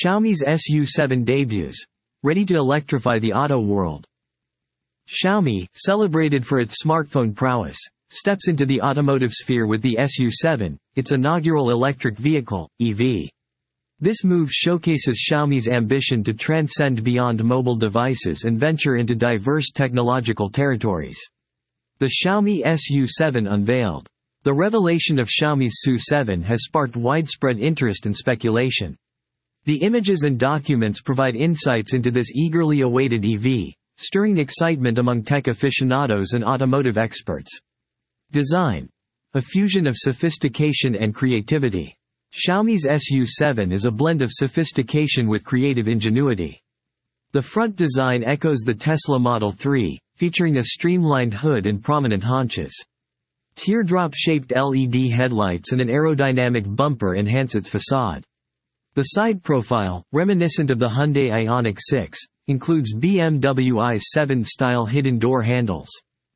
Xiaomi's SU7 debuts, ready to electrify the auto world. Xiaomi, celebrated for its smartphone prowess, steps into the automotive sphere with the SU7, its inaugural electric vehicle, EV. This move showcases Xiaomi's ambition to transcend beyond mobile devices and venture into diverse technological territories. The Xiaomi SU7 unveiled. The revelation of Xiaomi's SU7 has sparked widespread interest and speculation. The images and documents provide insights into this eagerly awaited EV, stirring excitement among tech aficionados and automotive experts. Design. A fusion of sophistication and creativity. Xiaomi's SU7 is a blend of sophistication with creative ingenuity. The front design echoes the Tesla Model 3, featuring a streamlined hood and prominent haunches. Teardrop-shaped LED headlights and an aerodynamic bumper enhance its facade. The side profile, reminiscent of the Hyundai Ioniq 6, includes BMW i7 style hidden door handles.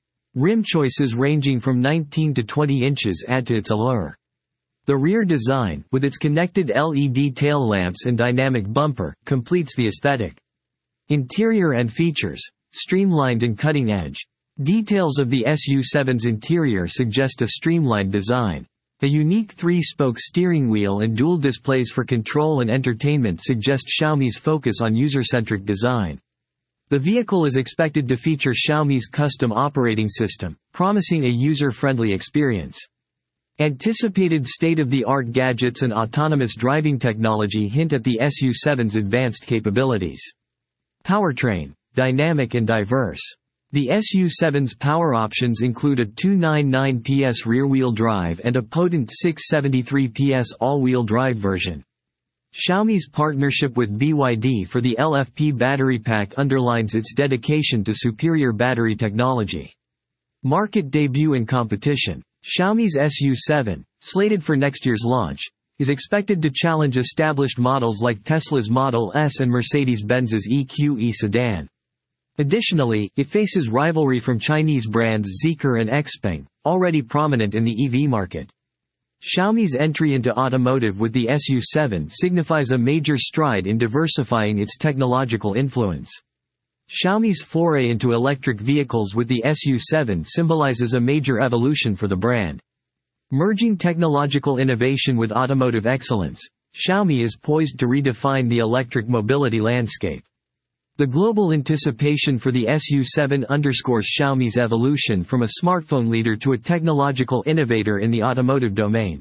Rim choices ranging from 19 to 20 inches add to its allure. The rear design, with its connected LED tail lamps and dynamic bumper, completes the aesthetic. Interior and features, streamlined and cutting-edge. Details of the SU7's interior suggest a streamlined design. A unique 3-spoke steering wheel and dual displays for control and entertainment suggest Xiaomi's focus on user-centric design. The vehicle is expected to feature Xiaomi's custom operating system, promising a user-friendly experience. Anticipated state-of-the-art gadgets and autonomous driving technology hint at the SU7's advanced capabilities. Powertrain. Dynamic and diverse. The SU7's power options include a 299 PS rear-wheel drive and a potent 673 PS all-wheel drive version. Xiaomi's partnership with BYD for the LFP battery pack underlines its dedication to superior battery technology. Market debut and competition. Xiaomi's SU7, slated for next year's launch, is expected to challenge established models like Tesla's Model S and Mercedes-Benz's EQE sedan. Additionally, it faces rivalry from Chinese brands Zeekr and Xpeng, already prominent in the EV market. Xiaomi's entry into automotive with the SU7 signifies a major stride in diversifying its technological influence. Xiaomi's foray into electric vehicles with the SU7 symbolizes a major evolution for the brand. Merging technological innovation with automotive excellence, Xiaomi is poised to redefine the electric mobility landscape. The global anticipation for the SU7 underscores Xiaomi's evolution from a smartphone leader to a technological innovator in the automotive domain.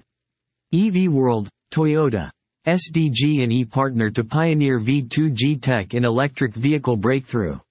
EV World, Toyota. SDG&E partner to pioneer V2G tech in electric vehicle breakthrough.